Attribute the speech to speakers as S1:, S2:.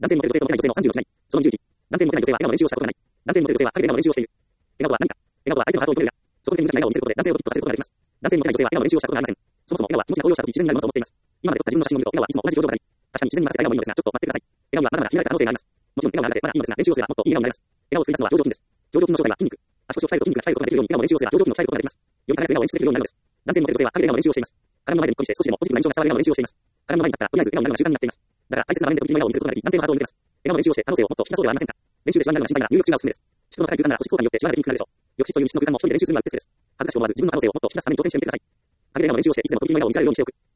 S1: 男性にモテる女性とモテない女性の36ない。その21。男性にモテない女性は笑顔の練習をしたことがない。男性にモテる女性は陰で笑顔の練習をしている。笑顔とは何か。笑顔とは相手のハートを認めるが、そこで無駄な笑顔を見せることで男性をドキッとさせることができます。男性にモテない女性は笑顔の練習をしたことがありません。そもそも笑顔は気持ちが高揚した時自然になるものと思っています。今まで撮った自分の写真を見ると笑顔はいつも同じ表情があり、確かに自然に任せた笑顔もいいのですが、ちょっと待ってください。笑顔にはまだまだ秘められた可能性があります。もちろん笑顔があるのでまだいいのですが、練習をすればもっといい笑顔になります。笑顔を作り出すのは上上筋です。上上筋の正体は筋肉。足腰を鍛えると筋肉が鍛えることができるように笑顔の練習をすれば上上筋を鍛えることができます。より輝く笑顔を演出できるようになるのです。男性にモテる女性は陰で笑顔の練習をしています。体の前でにっこりして少しでもポジティブな印象が伝わる笑顔の練習をしています。体の前に立ったらとりあえず笑顔になるのが習慣になっています。だから大切な場面で不気味な笑顔を見せることができ、男性のハートを見ています。笑顔の練習をして可能性をもっと引き出そうではありませんか。練習で不安になるのが心配なら入浴中がおすすめです。湿度の高い空間なら保湿効果によってシワが出にくくなるでしょう。浴室という密室の空間も一人で練習するのはうってつけです。恥ずかしく思わず自分の可能性をもっと引き出すために挑戦してみてください。陰で笑顔の練習をしていつでもとびきりの笑顔を見せられるようにしておく。